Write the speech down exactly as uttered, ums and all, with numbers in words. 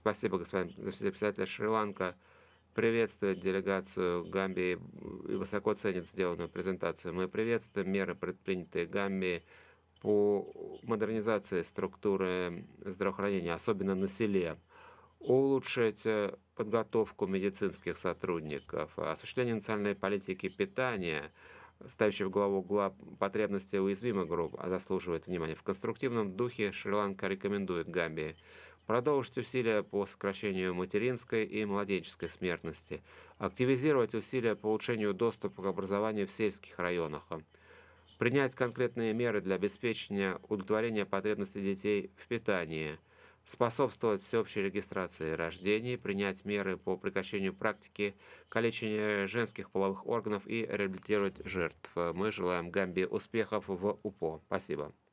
Спасибо, господин председатель. Шри-Ланка приветствует делегацию Гамбии и высоко ценит сделанную презентацию. Мы приветствуем меры, предпринятые Гамбией по модернизации структуры здравоохранения, особенно на селе, улучшить э, подготовку медицинских сотрудников, осуществление национальной политики питания, ставящей в главу угла потребности уязвимых групп, а заслуживает внимания. В конструктивном духе Шри-Ланка рекомендует Гамбии продолжить усилия по сокращению материнской и младенческой смертности, активизировать усилия по улучшению доступа к образованию в сельских районах, принять конкретные меры для обеспечения удовлетворения потребностей детей в питании, способствовать всеобщей регистрации рождений, принять меры по прекращению практики калечения женских половых органов и реабилитировать жертв. Мы желаем Гамбии успехов в УПО. Спасибо.